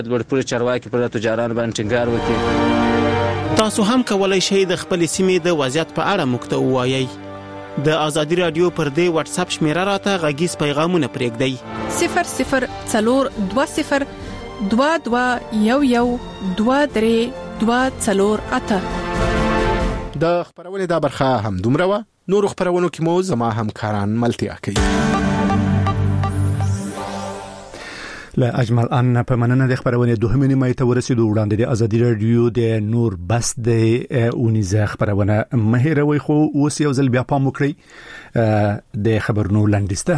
لوړپوړي چارواکي پر تجارانو باندې ټینګار وکړي. تاسو هم کولای شئ د خپل سیمې د وضعیت په اړه موږ ته ووایئ. د آزادي رادیو پر دې واتس اپ شمیره راته غږیز پیغامونه پرېږدئ. 0020 2211 23 د خبرونې دا برخه هم دومره و. نور خبرونو کې مو زما همکاران ملتیا کوي. له اجمل ان په مننه د خبرونې دوهمه نیمه ته ورسېدو. وړاندې د آزادي رادیو د نور بس د اونیزه خبرونه مهیروي خو اوس یو ځل بیا پام وکړئ د خبرونو لاندسته.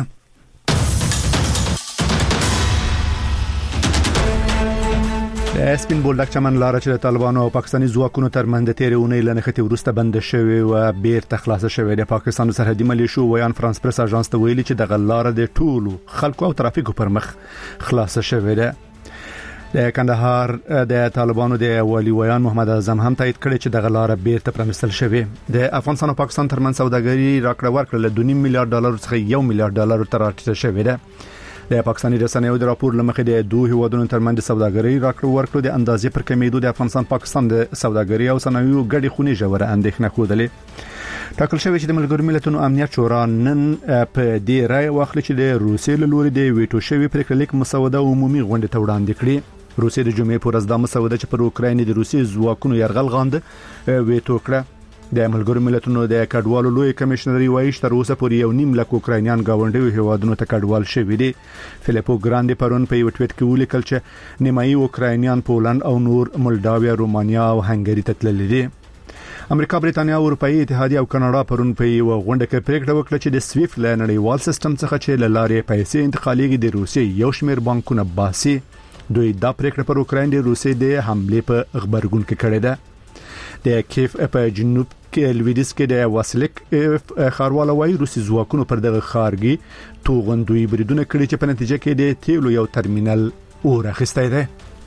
سپین بولډک چمن لاره چې د طالبانو او پاکستاني ځواکونو ترمنځ د تیرې اونۍ لنخته ورسته بند شوې او بیرته خلاصه شوې. د پاکستان سرحدي ملیشو ویان فرانس پریس اژانس ته ویلي چې د غلاره د ټولو خلکو او ترافیکو پر مخ خلاصه شوې ده. د کندهار د طالبانو د والی ویان محمد اعظم هم تایید کړی چې د غلاره بیرته پرانستل شوې. د افغانستان او پاکستان ترمنځ سوداګري راکړه ورکړه له 2.5 میلیارډ ډالر څخه 1 میلیارډ ډالر ته راټیټه شوې ده. د پاکستاني رسنیو د راپور لمخې د دوه هیوادونو ترمنځ سوداګري راکړه ورکړه د اندازې پر کمیدو د افغانستان پاکستان د سوداګري او صنایعو ګډې خونې ژوره اندېښنه ښودلې. ټاکل شوی چې د ملګرو ملتونو امنیت شورا نن په دې رائے واخلي چې د روسیې له لوري د ویټو شوی پریکړه لیک مسوده عمومي غونډه ته وړاندې کړي. روسیې د جمعې پر ورځ د مسوده چې پر اوکراین د روسیې ځواکونو یرغل غاند ویټو کړه. د ملګرو ملتونو د کډوالو لوی کمشنري وایي تر اوسه پورې 1.5 لک اوکراینیان گاونډي هیوادونو ته کډوال شوي دي. فلیپو ګراندي پرون په یو ټویټ کې ولیکل چې نیمایي اوکراینیان پولند او نور مولداویا، رومانیا او هنګری ته تللي دي. امریکا، برېټانیا، اروپאי اتحادیه او کاناډا پرون په یو غونډه کې پریکړه وکړه چې د سویفټ لنړیوال سیستم څخه چې لارې پیسې انتقالېږي د روسیې یو شمېر بانکونه باسي. دوی دا پریکړه پر اوکراین د روسیې د حمله په خبرګون کې کړې ده. د کیف په جنوب کې لویدیس کې د واسلیک خارواله وای روسي ځواکونو پر دغه خارګي توغندوی بریدونه کړي چې په نتیجه کې د تیلو یو ترمینل اور اخیستی دی.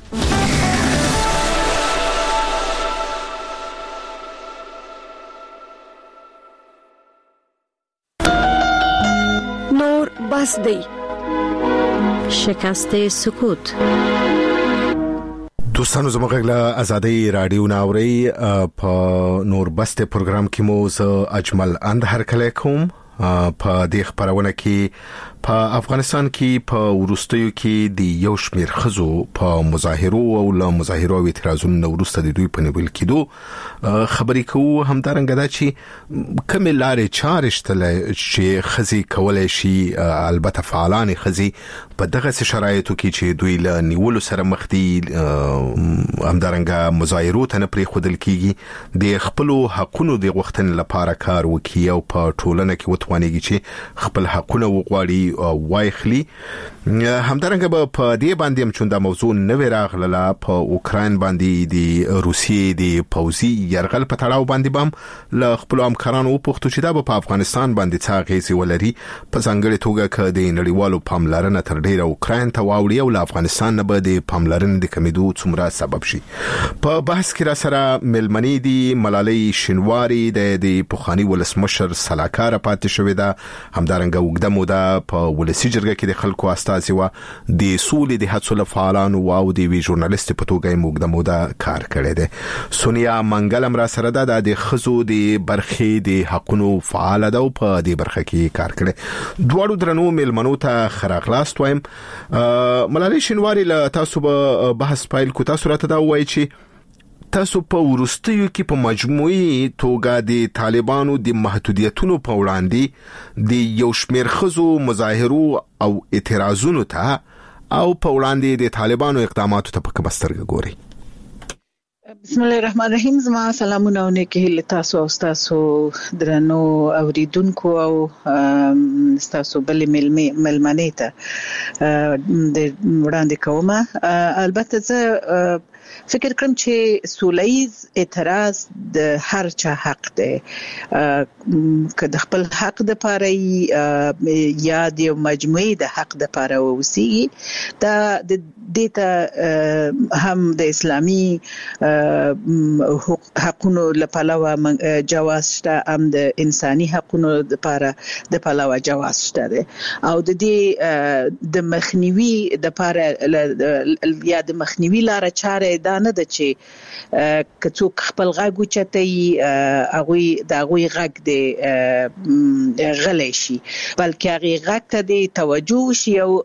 نور بس دی شکست سکوت. دوستانو زموږ له آزادۍ رادیو ناوري په نور بسته پروګرام کې مو اجمل اند هرکله کوم. په دې خبرونه کې په افغانستان کې په ورستیو کې د یو شمیر خزو په مظاهرو او له مظاهرو او اعتراضونو ورسته د دوی په نیول کېدو خبرې کوو. همدارنګه دا چې کوم لارې چارشتل چې خزي کولای شي البته فعالان خزي په دغه شرایطو کې چې دوی له نیولو سره مخ دي همدارنګه مظاهرو ته نه پرې خودل کېږي د خپل حقونو د غوښتنې لپاره کار وکړي او په ټولنه کې وتوانيږي چې خپل حقونه وغواړي وایخلی. همدارنګه په دې باندې هم چې دا موضوع نوې راغله په اوکراین باندې د روسیې د پوځي یرغل په تړاو باندې بم له خپل همکارانو وپوښتو چې دا په افغانستان باندې څه اغیزې ولري په ځانګړي توګه ک د نړیوالو پاملرنه تر ډیره اوکراین ته واوړي او افغانستان نه به د پاملرنې د کمیدو څومره سبب شي. په بحث کې را سره ملمنې دي ملالۍ شینواری د پوخانی ولسمشر سلاکار پاتې شوې ده. همدارنګه وګړه موده په ولسی جرګه کې د خلکو استازي و د سولې د هڅو فعالانو او د وی ژورنالیست په توګه موږ موده کار کړی دی. سونیا منګلم را سره ده د خزو د برخې د حقونو فعال ده او په دې برخه کې کار کړي. دوړو درنو ملمنو ته خراغلاست وایم. ملالۍ شینواری له تاسو به بحث پایل کو. تاسو راته دا وایي چې تاسو په ورستیو کې په مجموعي توګه د طالبانو د محدودیتونو په وړاندې د یو شمېر خزو مظاهرو او اعتراضونو ته او په وړاندې د طالبانو اقداماتو ته په کومه سترګه ګوري؟ بسم الله الرحمن الرحیم. زما سلامونه او نیکی هیله تاسو او تاسو درنو اوریدونکو او تاسو بل ملمنې ته د وړاندې کومه. البته زه فکر کوم چې سوله‌یز اعتراض د هر چا حق دی که د خپل حق د پاره یا د مجموعي د حق د پاره وسی دا د دیتا هم د اسلامي حقونو لپاره جواز شته، هم د انساني حقونو لپاره د پلوه جواز شته او د دې د مخنیوي لپاره یا د مخنیوي لاره چاره دا نه ده چې کڅوک خپل غاګو چتای هغه د هغه غاګ دی غلې شي، بلکې هغه غاګ ته د توجه شي او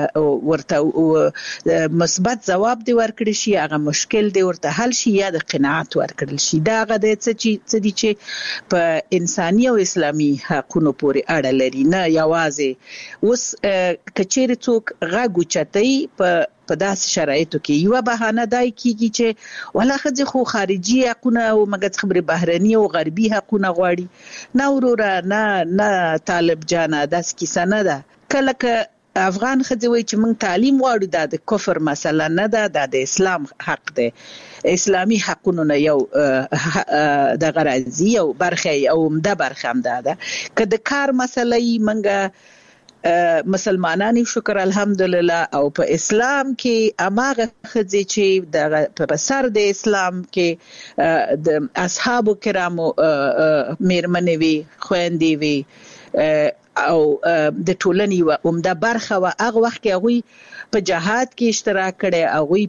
ورته مثبت جواب دی ورکړي شي، هغه مشکل دی ورته حل شي یا د قناعت ورکړل شي. دا هغه د څه دي چې په انساني او اسلامي حقونو پورې اړه لري، نه یوازې اوس کچېر څوک غاګو چتای په داسې شرایطو کې یو بهانه دای کیږي چې ولا خځه خو خارجي حقونه او مګر خبره بهرني او غربي حقونه غواړي. نه وروره نه طالب جانا داس کیسه نه ده. کله که افغان خځه وای چې موږ تعلیم غواړو دا د کفر مسله نه ده، دا د اسلام حق ده. اسلامي حقونه نه یو د غرضی او برخه او عمده برخه هم ده. که د کار مسله یې منګه مسلمانانی شکر الحمدلله او په اسلام کې اماغه خځې چې په سر د اسلام کې د اصحابو کرامو میرمنې وي، خويندې وي او د ټولنې و عمده برخه و هغه وخت کې هغه په جهاد کې اشتراک کړي، هغه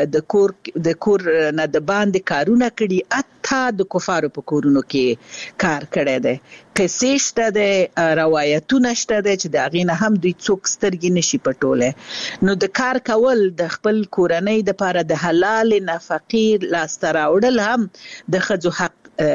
د کور نه د باندې کارونه کړي، اته د کفارو په کورونو کې کار کړي دي. قصې شته د روایتونه شته د چې د غینه هم دوی څوک سترګې نشي پټوله. نو د کار کول د خپل کورنۍ د لپاره د حلال نفقې لاس راوړل هم د خځو حق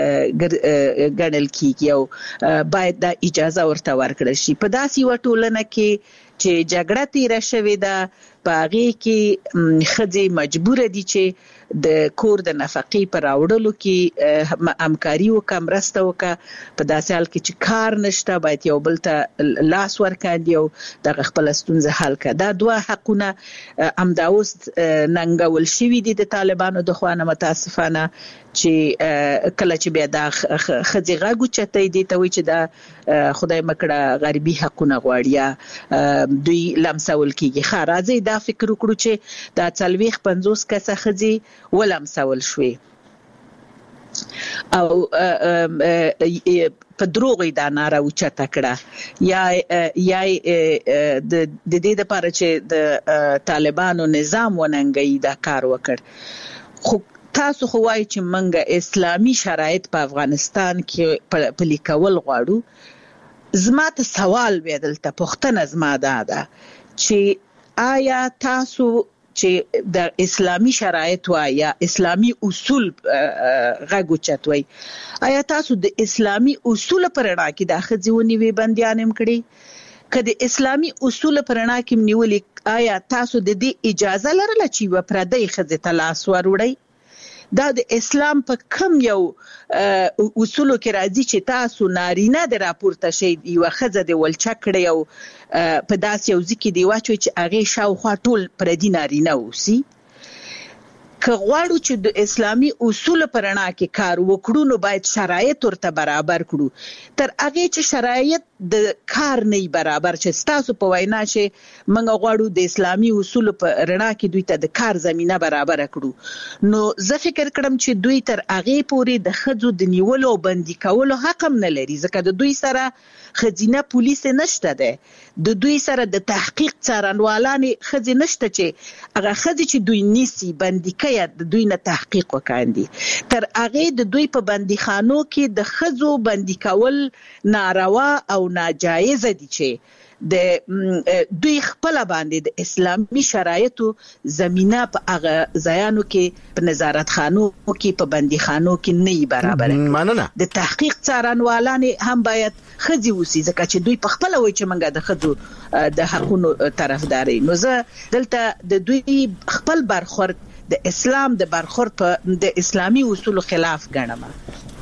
ګڼل کیږي او باید د اجازه ورته ورکړل شي. په داسې وټولنه کې چې جګړه تیر شوې ده، باغې کې خځې مجبور دي چې د کور د نفقې پر راوړلو کې همکاري وکړي، مرسته وکړي. په داسې حال کې چې کار نشته باید یو بل ته لاس ورکړي او د خپل ستونزه حل کړي. دا دوه حقونه همدا اوس ننګول شوي دي د طالبانو د خوا نه، متاسفانه چې کله چې بیا د خځې غاګو چتای دي ته وي چې دا خدای مکړه غربي حقونه غواړي یا دوی لمسول کیږي. راځي دا فکر وکړو چې دا 40-50 کسه خځې ولمسول شوي او په دروغ دا ناره اوچته کړه یا د دې لپاره چې د طالبانو نظام وننګي دا کار وکړ. خو تاسو خو وایي چې منګه اسلامي شرایط په افغانستان کې پلي کول غواړو. زما ته سوال وی دلته پوښتنه زما ده چې آیا تاسو چې د اسلامي شرایط یا اسلامي اصول غږو چتوي، آیا تاسو د اسلامي اصول پر اړه کې د خځونی وی بنديانم کړی؟ کله اسلامي اصول پر اړه کې نیولې، آیا تاسو د دې اجازه لرله چې و پردې خځه تلاس وروړي؟ دا د اسلام په کم یو اصولو کې راځي چې تاسو نارینه د راپورته شي یو خځه د ولچکړې او په داس یو ځکه دی واچوي چې هغه شاوخوا ټول پردي نارینه اوسي. که غواړو چې د اسلامي اصول پر اړه کې کار وکړو نو باید شرایط ورته برابر کړو. تر هغه چې شرایط د کار نه برابر چې تاسو په وینا چې موږ غواړو د اسلامي اصول په اړه کې دوی ته د کار زمينه برابر کړو، نو زه فکر کړم چې دوی تر هغه پورې د خځو د نیولو او بندي کولو حق هم نه لري، ځکه د دوی سره خزینه پولیس نشته ده، د دوی سره د تحقیق څارنوالان خځې نشته چې هغه خځې چې دوی نیسي بندي کوي د دوی نه تحقیق وکاندي. تر هغه د دوی په بندیخانو کې د خځو بندي کول ناروا او ناجایز دي چې د دوی خپل باندې د اسلامي شرایطو زمينه په هغه ځایانو کې په نظارت خانو کې په بندیخانو کې نه برابر. مننه. د تحقیق څارنوالان هم باید خځې وسی، ځکه چې دوی په خپل وایي چې منګه د خځو د حقونو طرفداري. نو زه دلته د دوی خپل برخورد د اسلام د برخورد په د اسلامي اصول خلاف ګڼم.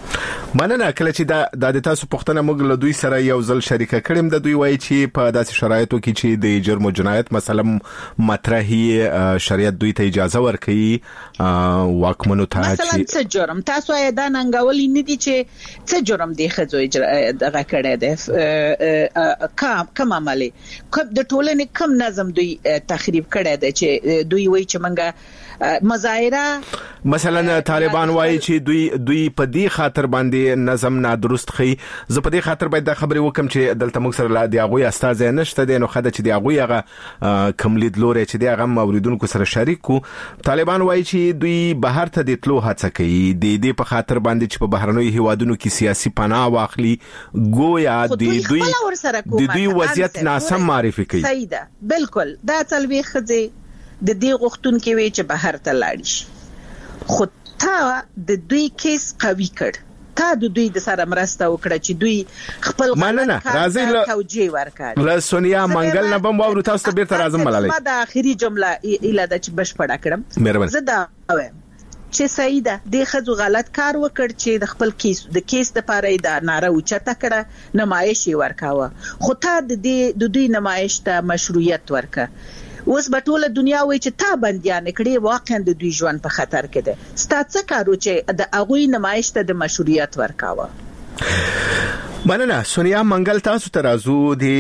مننه. کله چې د تاسو پښتنه موږ له دوی سره یو ځل شریکه کړم، د دوی وایي چې په داسې شرایطو کې چې د جرم او جنایت مثلا مطرحي شریعت دوی ته اجازه ورکړي واکمنو ته مثلا څه جرم تاسو یې دا ننګولې نه دي چې څه جرم دی خځو دغه کړی دی کوم عمل د ټولنې کوم نظم دوی تخریب کړی دی چې دوی وایي چې منګه مظاهره مثلا طالبان وایي چې دوی په دې خاطر باندې نظم نادرست خي. زه په دې خاطر باید دا خبرې وکم چې دلته موږ سره د هغه استاد نشته دی، نو خدای چې د هغه هغه کم لید لوري چې د هغه موریدونکو سره شریک کو. طالبان وایي چې دوی بهر ته د تلو هڅه کوي د دې په خاطر باندې چې په بهرنوي هیوادونو کې سیاسي پناه واخلي، گویا د دوی وضعیت ناسم معرفي کوي. صحیح ده، بالکل. دا تلوي خځه د دې غوښتون کې وی چې بهر ته لاړ شي، خو تا د دوی کیس قوي کړ، تا د دوی د سره مرسته وکړه چې دوی خپل مننه راځي توجیه ورکړي. له سونیا منګل نه بم واورو تاسو ته بیرته راځم ملالۍ. ما د اخیری جمله اله د چې بشپړه کړم. زه دا وایم چې سیده د خځو غلط کار وکړ چې د خپل کیس د پاره د ناره اوچته کړه، نمایش ورکاوه، خو تا د دوی نمایش ته مشروعیت ورکړه. اوس په ټوله دنیا وای چې تا بنديان کړي، واقعا د دوی ژوند په خطر کې ده. ستاسو کارو چې د اغوی نمایش ته د مشروعیت ورکاوه. مننه. سونیا منګل تاسو ته راځو.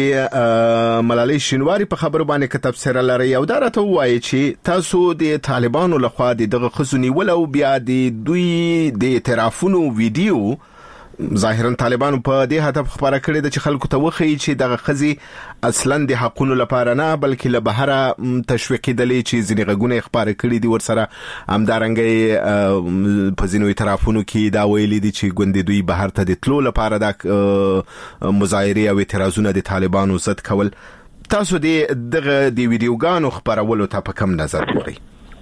د ملالۍ شینواری په خبرو باندې کتاب سره لري او دا راته وایي چې تاسو د طالبانو لخوا دغه خزونی ولو بیا د دوی د اعترافونو ویډیو ظاهرا طالبانو په دې هدف خبره کړې ده چې خلکو ته وخی چې دغه خزي اصلا د حقونو لپاره نه بلکې له بهره تشویق کېدلې چې ځینې غږونه خبره کړې دي ورسره همدارنګه په ځینو اعترافونو کې دا ویلي دي چې ګوندې دوی بهر ته د تلو لپاره د مظاهره او اعتراضونه د طالبانو ضد کول. تاسو دغه د ویډیوګانو خبرولو ته په کوم نظر ګورئ؟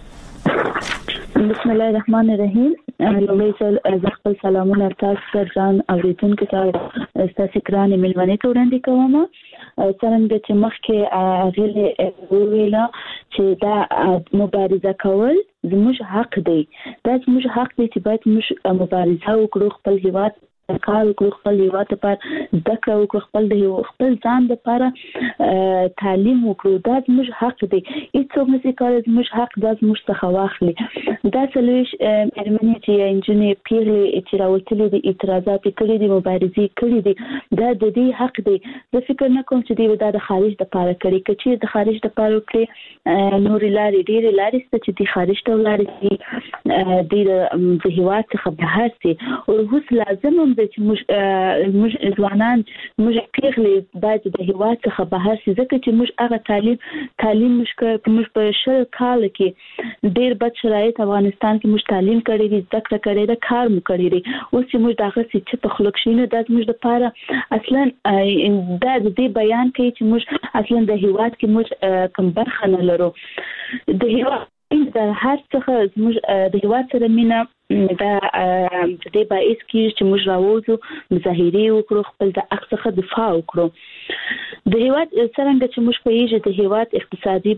بسم الله الرحمن الرحیم. لومړی ځل خپل سلامونه تاسو ته ځان اوریدونکو ته ستاسو ګرانې ملمنې ته وړاندې کوم. څنګه چې مخکې غوښتل ویلا چې دا مبارزه کول زموږ حق دی، دا زموږ حق دی چې باید موږ مبارزه وکړو، خپل هیواد کار وکړو، خپل هیواد لپاره ذکر وکړو، خپل ځان لپاره تعلیم وکړو. دا زموږ حق دی، هیڅوک نشي کولای زموږ حق دا زموږ څخه واخلي. دا څلويش ارمني چې انجنیر پیغلې چې راوتلې دي، اعتراضات کړي دي، مبارزې کړي دي، دا د دې حق دی. زه فکر نه کوم چې دوی د خارج لپاره کړي، چې د خارج لپاره کړي نور لارې ډېرې لارې ست چې د خارج ته ولارې دي د هیواد څخه بهر سي. او اوس لازم چې موږ ځوانان موږ پیغلې باید د هیواد څخه بهر سي، ځکه چې موږ هغه تعلیم موږ په شل کال کې ډېر بد شرایط افغانستان کې موږ تعلیم کړی دي، ذکر کړی دی، کار مو کړی دی. اوس چې موږ دغه څه په خلق شینو د موږ لپاره اصلا دا د دې بیان کوي چې موږ اصلا د هیواد کې موږ کوم برخه نه لرو. د هیواد د هر څه موږ د هیواد سره مینا دا د دې باعث کیږي چې موږ راوځو، مظاهرې وکړو، خپل د حق څخه دفاع وکړو. د هیواد څنګه چې موږ پېژې د هیواد اقتصادي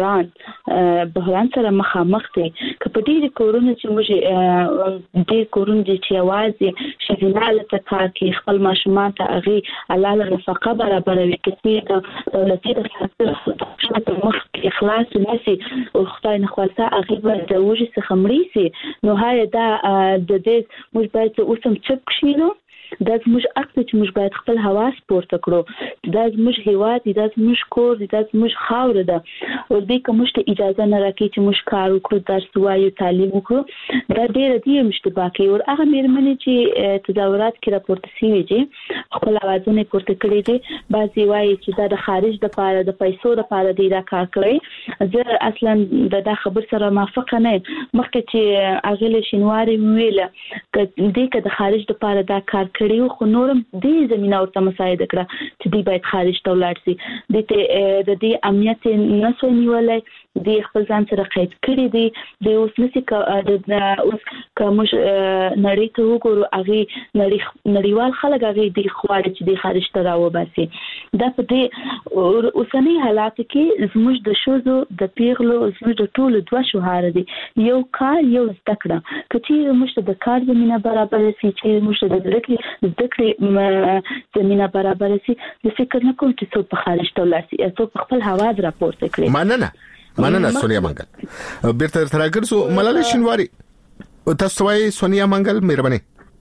بحران سره مخامخ دي. که په دې کورونو چې موږ د کورونو چې आवाज شذیناله تکار کې خپل ماشومان ته اغي علاله نفقه برابروي، کې د دولتي د خاطر مخ اخلاص نشي او خدای نه خواسته اغي د وجه څخه مړي سي. نو هاي دا د دې موږ باید اوسم چپ کښینو. دا زموږ حق دی چې موږ باید خپل حواس پورته کړو. دا زموږ هیواد دی، دا زموږ کور دی، دا زموږ خاوره ده. او دې که موږ ته اجازه نه راکړي چې موږ کار وکړو، درس ووایو، تعلیم وکړو، دا ډېره دې اشتباه کوي. او هغه مېرمنې چې تظاهرات کې راپورته شوي دي، خپل اوازونه پورته کړي دي، بعضې وایي چې دا د خارج دپاره د پیسو دپاره دی دا کار کړی. زه اصلا دا خبر سره موافقه نه یم. مخکې چې اغلې شینواري ویله دې که د خارج دپاره دا کار کړیو، خو نورم دې زمينه ورته مساعده کړه چې دوی باید خارج ته ولاړ شي. د دې امنیت نه سو نیولای، د خپل ځان سره قید کړی دي د اوس نسی اوس کوم نړۍ ته وګورو هغه نړیوال خلک هغه د خواړه چې د خارج ته راوباسي دا په دې اوسنی حالات کې زموږ د شوزو د پیغلو زموږ د ټولو دوه شوهار دي یو کار یو زده کړه کچې موږ د کار زمينه برابر سي چې موږ د زده کړې زمينه برابر سي د فکر نه کوم چې څو په خارج ته لاسي څو په خپل هواز راپورته کړي مننه سونیا منګل بیرته ترګرسو ملالۍ شینواری تاسو وايي سونیا منګل مهرباني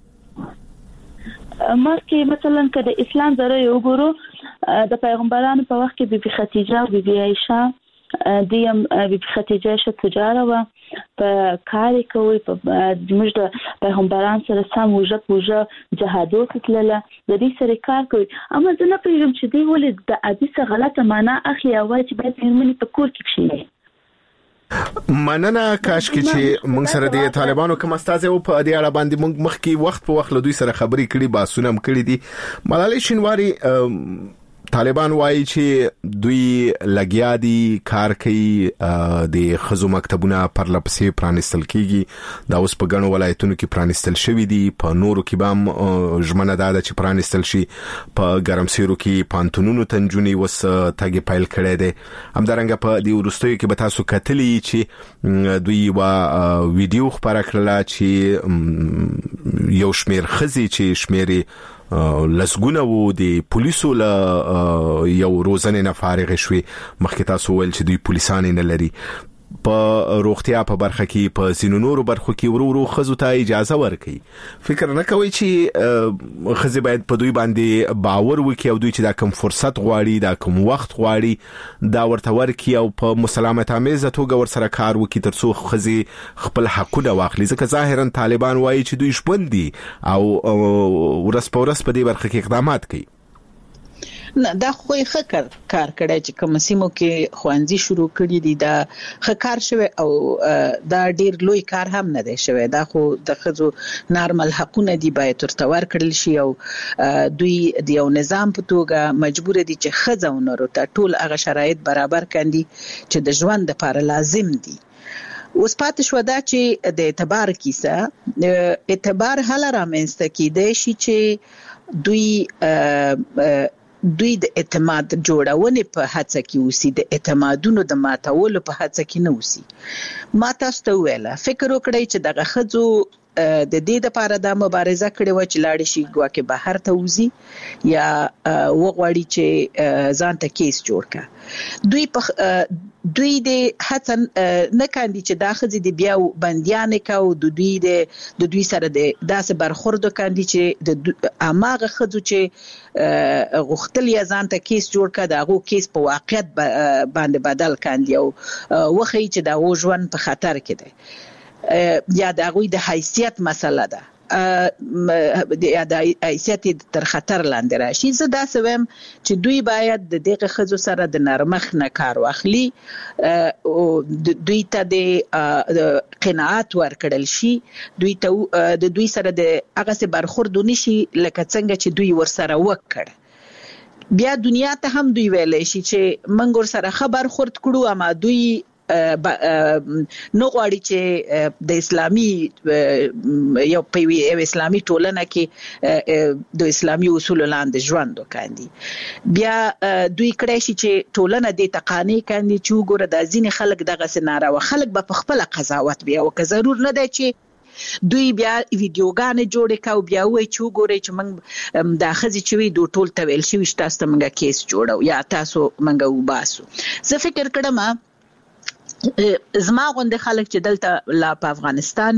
مخکې مثلا کله اسلام زره یو ګورو د پیغمبرانو په وخت کې بیبي خدیجه او بیبي عائشه دیم بیبي خدیجه شه تجاره و په کار کوي په زموږ د پیغمبرانو سره سم وجه جهاد وکړه د دې سره کار کوي اما زه نه پیژم چې دی ولې د حدیث غلطه معنا اخلي او چې باید یې په کور کې کښیني مننه کاش کې چې موږ سره د طالبانو کوم استاد او په دې اړه باندې موږ مخکې وخت په وخت له دوی سره خبرې کړې باسونه هم کړې دي ملالۍ شینواری طالبان وایي چې دوی لګیا دي کار کوي د خزو مکتبونه پر لپسې پرانستل کیږي دا اوس په ګڼو ولایتونو کې پرانستل شوی دي په نورو کې بام ژمنه ده چې پرانستل شي په ګرمسیرو کې پانتونونو تنجونی وس تاګي پایل کړي دي همدارنګه په دی ورستوي کې به تاسو کتلی چې دوی وا ویډیو خبره کړله چې یو شمیر خزي چې شمیري لسګونه وو د پولیسو له یو روزنه نه فارغ شوي مخکې تاسو ول چې دوی پولیسان نه لري په روغتیا په برخه کې په سینونورو برخو کې ورو خزو ته اجازه ورکړي فکر نه کوي چې خزي باید په دوی باندې باور وکړي او دوی چې دا کوم فرصت غواړي دا کوم وخت غواړي دا ورته ورکړي او په مسالمت آمیزه توګه ورسره کار وکړي ترڅو خزي خپل حقونه واخلي ځکه ظاهرا طالبان وایي چې دوی شپندي او ورس په ورس په دې برخه کې اقدامات کوي نه دا خو یې کار کړی چې کوم سیمو کې خوانزي شروع کړی دي دا کار شوی او دا ډیر لوی کار هم نه دی شوی دا خو د خزو نارمل حقونه دي باید ترتور کړل شي او دوی د یو نظام په توګه مجبور دي چې خزونو ته ټول هغه شرایط برابر کړي چې د ژوند لپاره لازم دي اوس پاتې شو دا چې د اعتبار کیسه اعتبار هله رامنځته کیدای شي چې دوی د اعتماد جوړونې په هڅه کې اوسي د اعتمادونو د ماتولو په هڅه کې نه اوسي ما تاسو ته ویله فکر وکړئ چې دغه خزو د دې لپاره د مبارزه کړې و چې لاړ شي ګواکې بهر ته وزي یا وغواړي چې ځان ته کیس جوړ کړي دوی د هڅه نه کاندي چې دا خزي د بیا بنديان کاو د دوی سره د داسې برخورد کاندي چې د اماغه خزو چې غختل یا ځان ته کیس جوړ کړي داغه کیس په واقعیت باندې بدل کاندي او وخی چې دا ژوند په خطر کې دی یا د غوی د حیثیت مسله ده د حیثیت تر خطر لاندې راشي زه دا سوم چې دوی باید د دغه خزو سره د نرمخ نه کار واخلي او دوی ته د قناعت ورکړل شي دوی سره د هغه څه برخورد نشي لکه څنګه چې دوی ورسره وکړ بیا دنیا ته هم دوی ویلې شي چې منګور سره خبر خورد کړو اما دوی نو غواړي چې د اسلامي یو په اسلامي ټولنه کې د اسلامي اصول لاندې ژوند وکړي بیا دوی کړی شي چې ټولنه د تقانی کاندي چې وګوره د ځینې خلک دغه سناره او خلک به خپل قضاوت بیا او که ضرور نه دی چې دوی بیا ویډیوګانې جوړې کاو بیا وای چې وګورئ چې موږ د خزي چې وی دوه ټول تویل شي تاسو ته موږ کیس جوړو یا تاسو موږ وباسو زه فکر کړم زما غونډه خلک چې دلته لا په افغانستان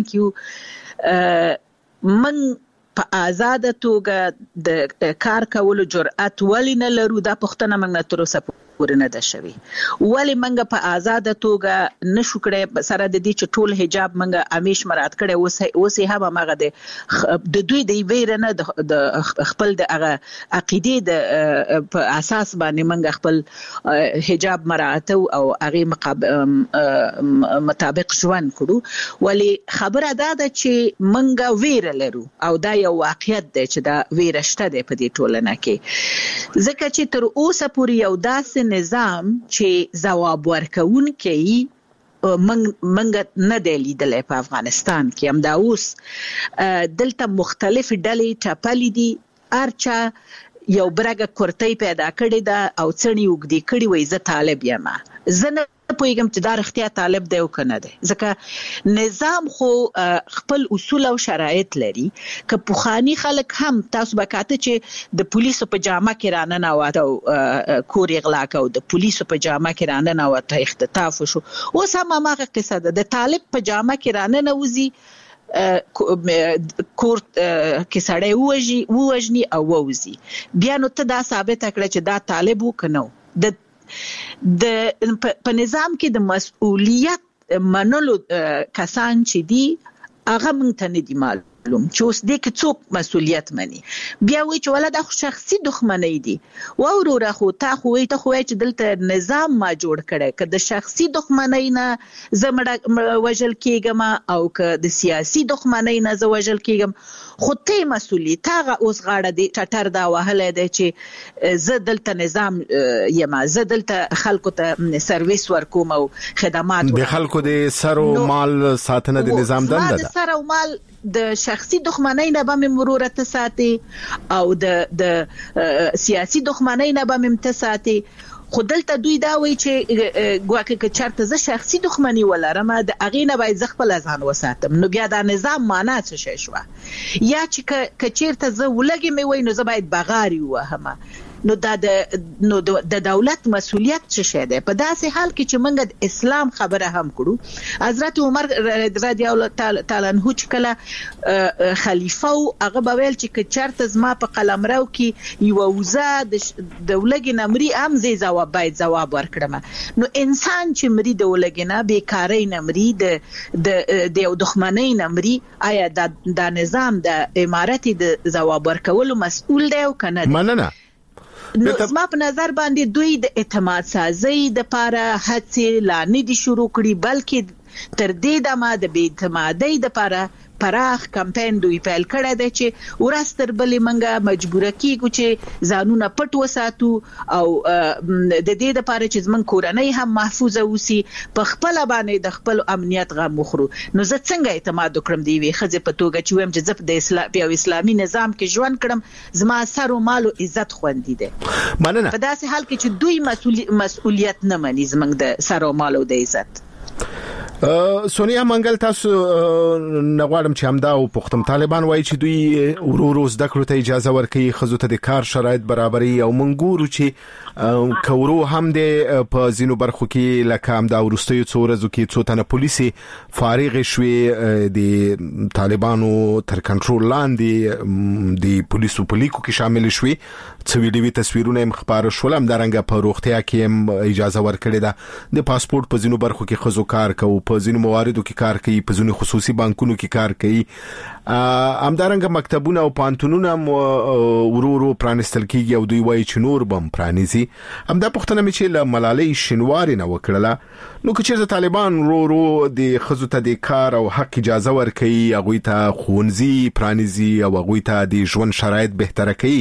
کې من په آزاد توګه د کار کولو جرأت ولې نه لرو دا پښتنه موږ نه تر اوسه پورې نه ده شوی ولې موږ په آزاد توګه نشو کړی سره د دې چې ټول حجاب موږ همیش مراد کړی اوس هم هغه د دوی د ویره نه د خپل د هغه عقیده د په اساس باندې موږ خپل حجاب مراد او هغه مطابق ژوند کړو ولې خبره ده چې موږ ویره لرو او دا یو واقعیت دی چې دا ویره شته په دې ټولنه کې ځکه چې تر اوسه پورې یو داسې نظام چې ځواب ورکوونکی منګ نه دی لیدلی په افغانستان کې. همدا اوس دلته مختلف ډلې ټپلې دي، هرچا یو برګه کورتۍ پیدا کړې ده او څڼې اوږدې کړې وایي زه طالب یم. زه نه پوهېږم چې دا رښتیا طالب دی او که نه دی، ځکه نظام خو خپل اصول او شرایط لري. که پخواني خلک هم تاسو به کاته چې د پولیسو په جامه کې راننوت او کور یې غلا کو، د پولیسو په جامه کې راننوت اختطاف وشو. اوس هم هماغه قصه ده، د طالب په جامه کې راننوځي کور کې سړی ووژني او ووځي. بیا نو ته دا ثابته کړه چې دا طالب و که نه و. په نظام کې د مسؤلیت منلو کسان چې دي هغه موږ ته نه دي معلوم چې اوس دې کې څوک مسؤلیت مني. بیا وایي چې ولا دا خو شخصي دښمنۍ دي. وروره خو تا خو وایي چې دلته نظام ما جوړ کړی، که د شخصي دښمنۍ نه زه وژل کېږم او که د سیاسي دښمنۍ نه زه وژل کېږم، خو ته مسؤلي، تا اوس غاړه دې ټټر دا وهلی دی چې زه دلته نظام یم، زه دلته خلکو ته سرویس ورکوم او خدمات د خلکو د سر او مال ساتنه د نظام دنده ده. سر او مال د شخصي دښمنۍ نه به مې مرورت ساتي او د سیاسي دښمنۍ نه به مې ته ساتي. خو دلته دوی دا وایي چې ګواکې که چېرته زه شخصي دښمني ولرم د هغې نه باید زه خپله ځان وساتم. نو بیا دا نظام معنا څه شی شوه؟ یا چې که چېرته زه ولګې مې وایي نو زه باید بغارې ووهمه. نو د دولت مسؤلیت څه شی دی؟ په داسې حال کې چې موږ د اسلام خبره هم کړو، حضرت عمر رضی الله تعالی عنه چې کله خلیفه و، هغه به ویل چې که چېرته زما په قلمرو کې یوه وزه د ولږې نه مري هم زه باید ځواب ورکړم. نو انسان چې مري د ولږې نه، بېکارۍ نه مري، د یو دښمنۍ نه مري، آیا دا نظام د امارت د ځواب ورکولو مسؤل دی او که نه دی؟ مننه. نو زما په نظر باندې دوی د اعتماد سازۍ دپاره هڅې لا نه دي شروع کړي، بلکې تر دې دمه د بې اعتمادۍ دپاره پراخ کمپاین دوی پیل کړی دی چې ورځ تر بلې موږ مجبوره کیږو چې ځانونه پټ وساتو او د دې دپاره چې زموږ کورنۍ هم محفوظه اوسي، په خپله باندې د خپل امنیت غم وخورو. نو زه څنګه اعتماد وکړم د یوې ښځې په توګه چې وایم چې زه په یو اسلامي نظام کې ژوند کړم، زما سر و مال و عزت خوندي دی؟ مننه. په داسې حال کې چې دوی مسؤلیت نه مني زموږ د سر و مال و د عزت. سونیا منګل، تاسو نغواړم چې همدا او پختم طالبان وایي چې دوی ورو زده کړو ته اجازه ورکوي، ښځو ته د کار شرایط برابري، او منګورو چې کورو هم د په ځینو برخو کې لکه همدا وروستیو څو ورځو کې څو تنه پولیسي فارغ شوې د طالبانو تر کنټرول لاندې د پولیسو په لیکو کې شامل شوې، څو ویډیوي تصویرونه هم خبره شول. همدارنګه په روغتیا کې هم اجازه ورکړې ده، د پاسپورت په ځینو برخو کې ښځو کار کوي، په ځینو مواردو کې کار کوي، په ځینو خصوصي بانکونو کې کار کوي. همدارنګه مکتبونه او پانتونونه ورو پرانستل کیږي او دوی وایي چې نور بم پرانیزي. همدا پوښتنه مې چې له ملالۍ شینواري نه وکړله، نو که چېرته طالبان ورو د ښځو ته د کار او حق اجازه ورکوي، هغوی ته ښوونځي پرانیزي او هغوی ته د ژوند شرایط بهتره کوي،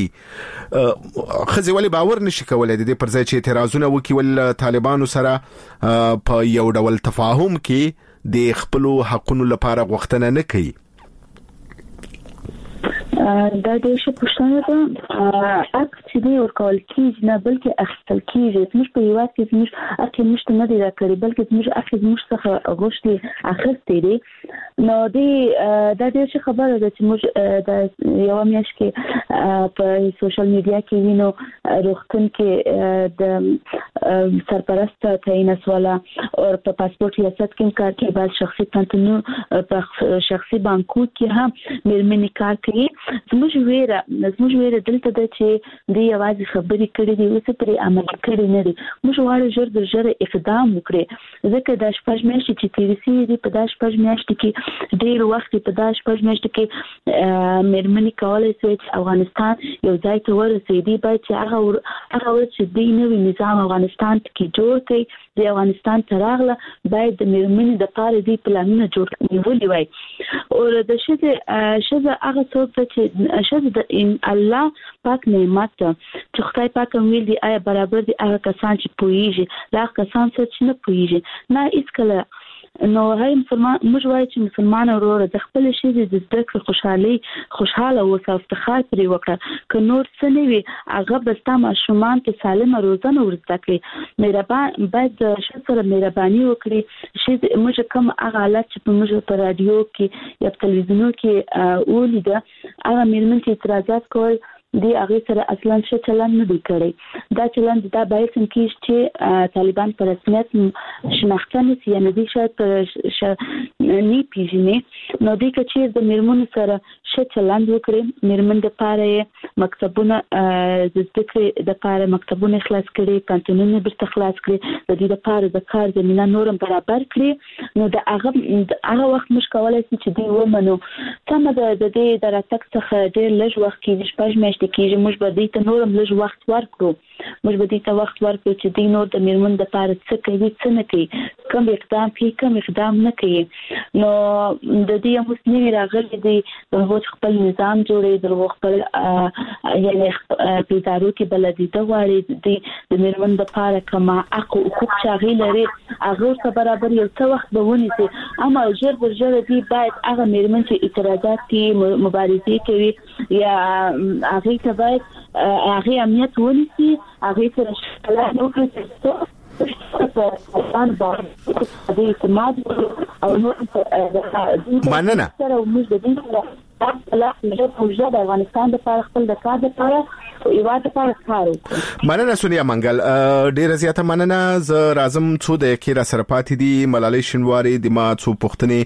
ښځې ولې باور نشي کولی د دې پر ځای چې اعتراضونه وکړي ول طالبانو سره په یو ډول تفاهم کې د خپلو حقونو لپاره غوښتنه نه کوي؟ دا د څه پوښتنه ده، اکثر چې ورکول کیږي نه بلکې اخیستل کیږي. زموږ په هیواد کې زموږ اکثر مشته نه دی راکړي، بلکې زموږ اکثر زموږ څخه غوښتي اخیستي دي. نو دا د څه خبره ده چې موږ د یو میاشت کې په سوشل میډیا کې وینو روغتون کې د سرپرست تعین سواله او په پاسپورت ریاست کې کار کوي، بعض شخصي پانتونو په شخصي بانکو کې هم مېرمنې کار کوي. زموږ ویره دلته ده چې دوی یوازې خبرې کړې دي، اوس پرې عمل کړی نه دي. موږ غواړو ژر اقدام وکړي، ځکه دا شپږ میاشتې چې تېرې شوې دي، په دا شپږ میاشتې کې ډیر وخت په داش پښمشت کې مېرمنې کولای شي چې افغانستان یو ځای ته ورسېږي باید چې هغه چې دی نوې نظام افغانستان کې جوړ کړي د افغانستان تراغله باید د مېرمنې د پاره دی پلانونه جوړ نیولي وای او د شذ هغه څوک چې شذ د الله پاک نعمت چې خدای پاک ویل دی آیا برابر دی هغه کسان چې پوهیږي دا کسان چې نه پوهیږي نه هیڅ کله نو هاي مسلمان موږ وایو چې مسلمان ورور د خپل شي د ذکر خوشاله او افتخار پرې وکړه ک نور څه نه وي هغه بستا ماشومان کې سالم روزنه ورزده کړي مهربان باید شسره مهرباني وکړي چې موږ کوم هغه حالت چې موږ په رادیو کې یا تلویزیون کې ولیده هغه مېرمن چې اعتراضات کول دی هغه سره اصلا څه چلن نه دی کړی دا چلن دا باید څنګه چې طالبان پر رسمیت شناختنه یعنی د شاید نه پیژنې نو د کچیر د مېرمنو سره څه چلن وکړي مېرمن د پاره مکتبونه د ذکر د پاره مکتبونه خلاص کړي کانتونونه برته خلاص کړي د دې لپاره د کار زمينه نورم برابر کړي نو د هغه وخت مش کولای شي چې دی ومنو سم د دې دراتک څخه ډېر لږ وخت کې شپږ میاشتې کېږي موږ به دې ته نورم لږ وخت ورکړو موږ به دې ته وخت ورکړو چې دې نور د مېرمن د پاره څه کوي څه نه کوي کوم اقدام کوي کوم اقدام نه کوي نو د دې مسلمانې راغلي دي د خپل نظام جوړې د خپل یعنی په ادارو کې بلدیده غواړي د مېرمن د پاره کما حقوق شاغي لري هغه سره برابر یو څه وخت به ونیسي اما ژر دي باید هغه مېرمن چې اعتراضات کوي مبارزه کوي یا هغه ته باید هغه امنیت ونیسي هغه سره شکل نو کړي مننه افغانستان د خپل د کار لپاره ایواز لپاره کار وکړي مننه سونیا منګل ډیره زیاته مننه ز رازم څو د کې را سره پاتې دي ملالۍ شنواري د ما څو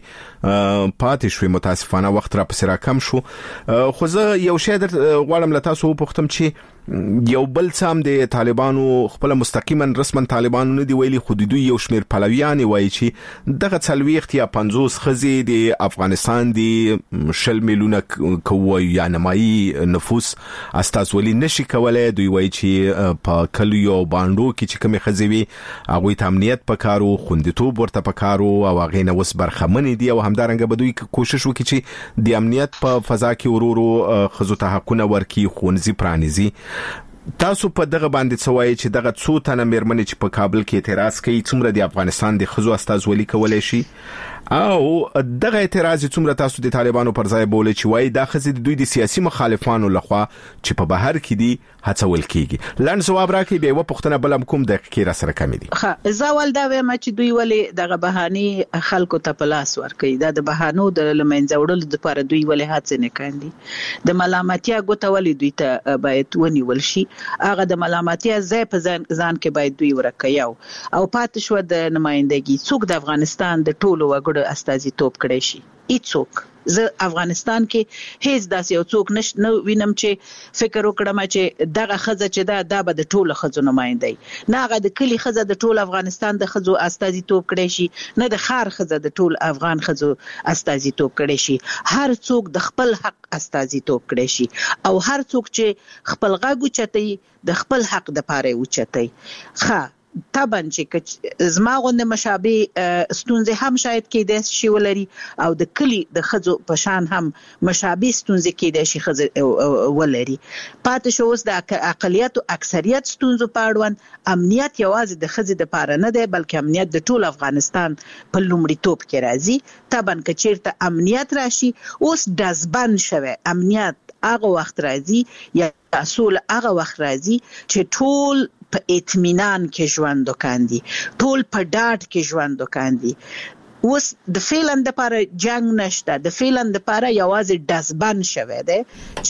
پښتنې پاتې شوې متاسفانه وخت را پسې را کم شو خو زه یو شی در غواړم لته سو پښتم چې یو بل سم د طالبانو خپل مستقیما رسما طالبانو نه دی ویلي خو د دوی یو شمیر پلویان وایي چې دغه څلويخت یا 50 خزي د افغانستان دی شل میلیونه کوي یا نمایي نفوس استاز ولی نشي کولای دوی وایي چې په کلیو باندو کې چې کومه خزوي هغه ته امنیت پکارو خوندیتوب ورته پکارو او هغه نه وس برخمن دي او همدارنګه به دوی کوشش وکړي چې د امنیت په فضا کې ورورو خزو ته حقونه ورکي خونځي پرانیزي تاسو په دغه باندې څوای چې دغه څو تنه مېرمنې چې په کابل کې اعتراض کوي څومره د افغانستان د خزو استاز ولی کولای شي او دغه اعتراض څومره تاسو د طالبانو پر ځای بوله چې وای دا خزي د دوی د سیاسي مخالفانو لخوا چې په بهر کې دي هڅول کیږي لاند جواب راکړي به و پښتنه بلم کوم د کې را سره کمی دي ها زاول دا وایم چې دوی ولې دغه بهاني خلکو ته پلاس ورکړي دا د بهانو د لمنځه وړلو لپاره دوی ولې هڅه نه کوي د ملامتیا ګوته ولې دوی ته باید ونیول شي هغه د ملامتیا ځای په ځان کې باید دوی ورکړي او پاتې شو د نمائندګي څوک د افغانستان د ټولو وګړو استازیتوب کړي شي هیڅوک زه افغانستان کې هیڅ داسې یو څوک نو وینم چې فکر وکړم چې دغه خزه چې دا به د ټولو خزو نمائندای نه هغه د کلی خزه د ټول افغانستان د خزو استازیتوب کړي شي نه د خار خزه د ټول افغان خزو استازیتوب کړي شي هر څوک د خپل حق استازیتوب کړي شي او هر څوک چې خپل غږ چتي د خپل حق د پاره اوچتي ښه طبعا چې زما غوند مشابه ستونزې هم شاید کې د شي ولري او د کلی د خزو په شان هم مشابه ستونزې کې د شي خزو ولري پاتې شو اوس د اقلیت او اکثریت ستونزو په اړوند امنیت یوازې د خزې د پاره نه دی بلکې امنیت د ټول افغانستان په لومړیتوب کې راځي طبعا که چیرته امنیت راشي اوس دزبن شوه امنیت هغه وخت راځي یا اصول هغه وخت راځي چې ټول په اطمینان کې ژوند وکاندي ټول په ډاډ کې ژوند وکاندي اوس د فعلن د لپاره جنگ نشته د فعلن د لپاره یوازې دزبن شوه دی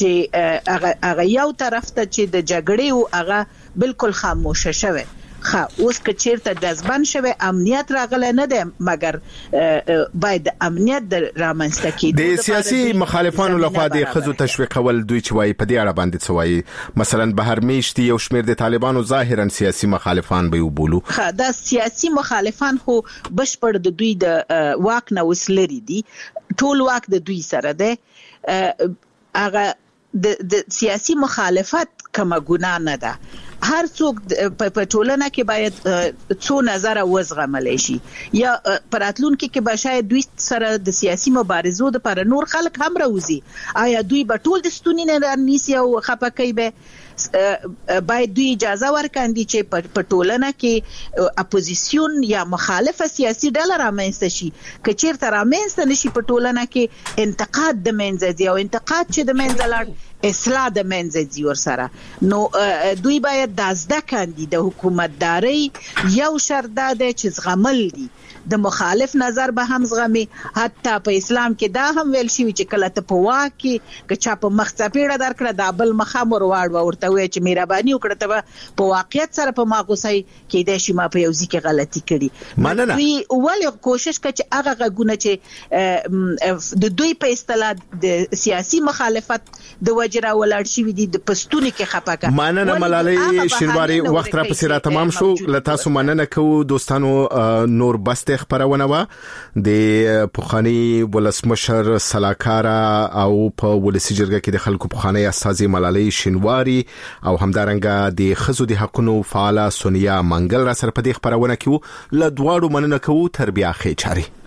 چې هغه یو طرف ته چې د جګړې او هغه بالکل خاموشه شوه اوس که چیرته دزبن شوه امنیت راغله نه ده مګر باید امنیت د رامنځته کیدو د سیاسي مخالفانو لخوا د خزو تشویق کول دوی چې وایي په دې اړه باندې څه وایي مثلا بهر میشتي یو شمیر د طالبانو ظاهرا سیاسي مخالفان به وبولو دا سیاسي مخالفان خو بشپړ د دوی د واک نه وسلري دي ټول واک د دوی سره ده. هغه د سیاسي مخالفت کومه ګناه نه ده. هر څوک په ټولنه کې باید څو نظر وزغمل شي یا پراتلونکو کې به شاید دوی سره د سیاسي مبارزو د پر نور خلک هم راوځي. آیا دوی به ټول د ستونی نه نیسي او خپکې به باید دوی اجازه ورکاندي چې په ټولنه کې اپوزیسیون یا مخالفه سیاسي ډله رامنځته شي. که چیرته رامنځته نشي په ټولنه کې انتقاد د منځ دی او انتقاد چې د منځ لاړ اصلاح د منځ دی ورسره، نو دوی باید دازده کاندي د حکومتداري یو شرط ده چې زغمل دي د مخالف نظر به هم زغمي. حتی په اسلام کې دا هم ویل شوی چې کله ته په واک کې که چا په مخ څپېړه درکړه دا بل مخامور واړ ورته وایي چې مهرباني وکړه ته په واقعیت سره په ماغوسای کې د شیما په یوځي کې غلطي کړي. دوی ولې کوشش کوي چې هغه غونه چې د دوی په اصطلاح د سیاسي مخالفت د وجرا ولاړ شي دي د پښتون کې خپکه. مننه ملالۍ شینواری، وخت را پسې را تمام شو. لته سو مننه کوو دوستانو. نور بس خبرونه وا د پوخانی ولسمشر سلاکار او په ولسی جرګه کې د خلکو پوخانی استاذ ملالۍ شینواری او همدارنګه د خزو د حقونو فعال سونیا منګل را سره په دې خبرونه کې ل دواړو مننه کوو. تر بیا خې چاري.